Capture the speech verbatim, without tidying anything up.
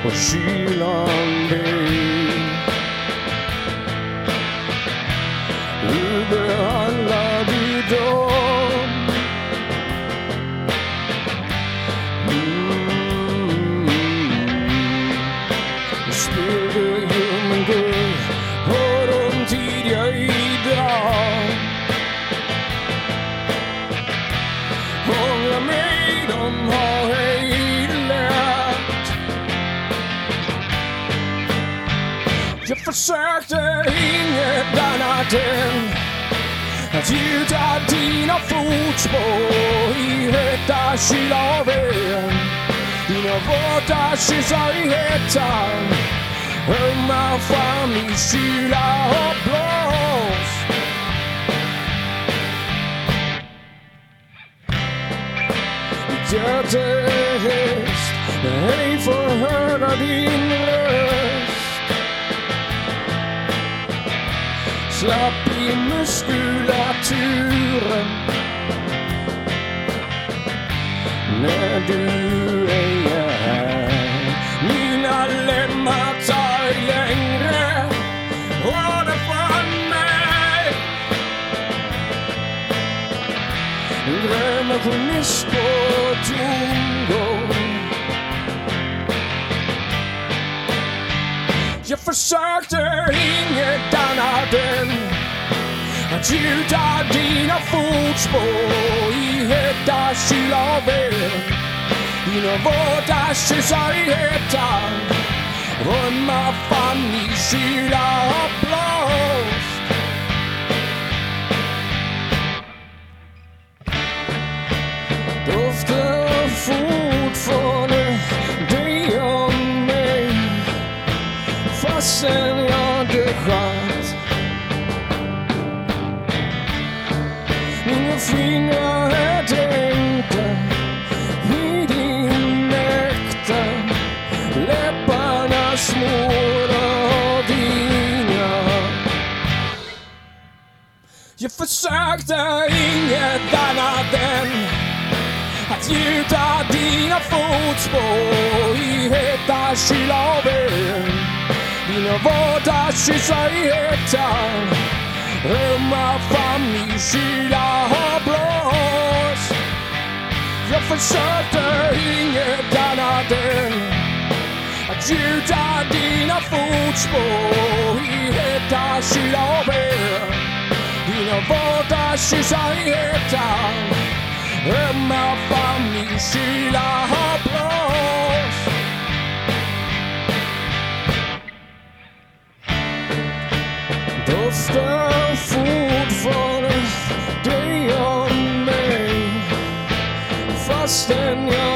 och kylan vet. Hur behandlar du dem? Mm. Spel du ljummen guld, hör de tidiga idag. Hångla mig, de har ej lärt. Jag försökte inget annat än att gjuta dina fotspår i hetta kyla och ved. Dina våta kyssar i hettan, ömma fram i kyla och blås. Hjärtehäst, ej får höra din röst. Slapp i muskulaturen när du ej är här. Mina lemmar tar längre håller från mig. Grammationist på tomgång. Jag försökte inget annat än att gjuta dina fotspår i hetta kyla och ved. Dina våta kyssar i hettan, ömma fan i kyla och blåst. Doftar fortfarande dig och mig, fastän jag dör skönt. Mina fingrar är tänkta i din äkta, läpparna småla av dina. Jag försökte inget annat än att gjuta dina fotspår i hetta kyla och ved. Dina våta kyssar i hettan, ömma fram i kyla och blås. Jag försökte inget annat än att gjuta dina fotspår i hetta kyla och ved. Dina våta kyssar i hettan, ömma fram i kyla och blås. Doftar fortfarande dig och mig, fastän jag